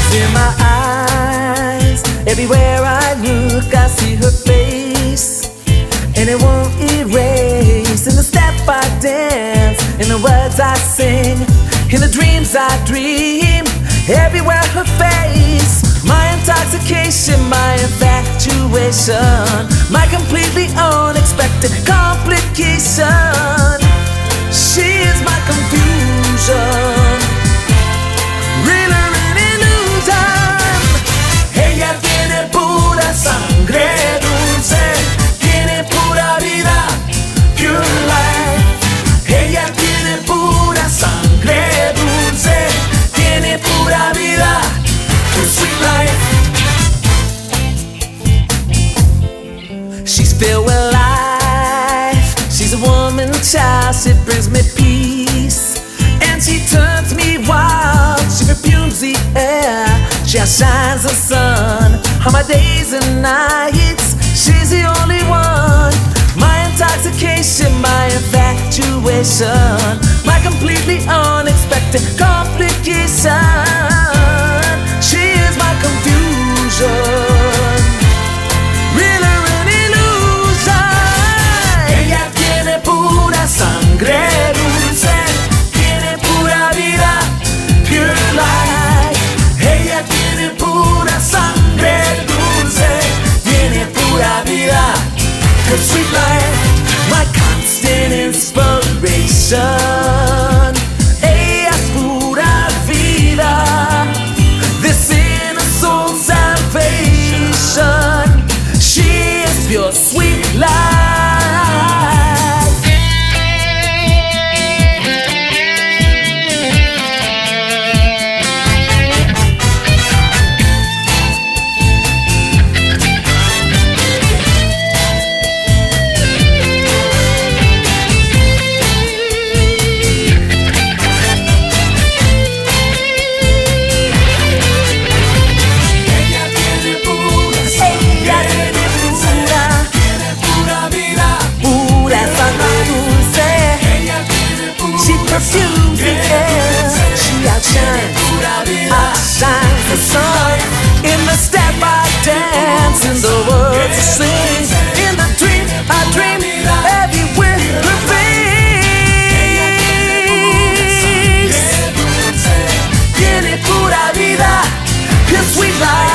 in my eyes. Everywhere I look, I see her face, and it won't erase. In the step I dance, in the words I sing, in the dreams I dream, everywhere her face. My intoxication, my infatuation, my completely unexpected complication. She is my confusion, really, really illusion. Ella tiene pura sangre dulce, tiene pura vida, pure life. Ella tiene pura sangre dulce, tiene pura vida, pure sweet life. She's filled with life, she's a woman child, she brings me peace, and she turns me wild. She perfumes the air, she outshines the sun on my days and nights. She's the only one. My intoxication, my infatuation, my completely unexpected complication. She is my confusion, really, really illusion. Ella tiene pura sangre dulce, tiene pura vida, pure life. Ella tiene pura sangre dulce, tiene pura vida, pure sweet life. My constant inspiration, ella es pura vida, this inner soul salvation. She is pure sweet life. Perfumes the air, she outshines the sun. In the step I dance, in the words I sing, in the dreams I dream, everywhere her face. Tiene pura vida, pure sweet life.